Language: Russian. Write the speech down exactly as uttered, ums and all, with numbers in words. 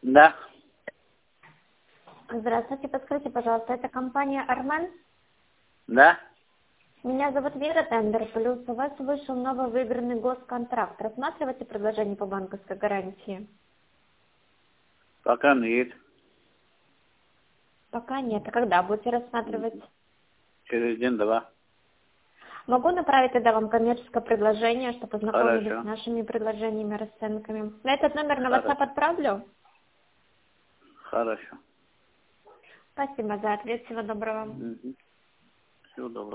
Да. Здравствуйте, подскажите, пожалуйста, это компания Армен? Да. Меня зовут Вера, Тендер Плюс. У вас вышел новый выигранный госконтракт. Рассматриваете предложение по банковской гарантии? Пока нет. Пока нет. А когда будете рассматривать? Через день-два. Могу направить тогда вам коммерческое предложение, чтобы познакомились Хорошо. с нашими предложениями, расценками. На этот номер на Хорошо. WhatsApp отправлю? Хорошо. Спасибо за ответ. Всего доброго. Угу. Всего доброго.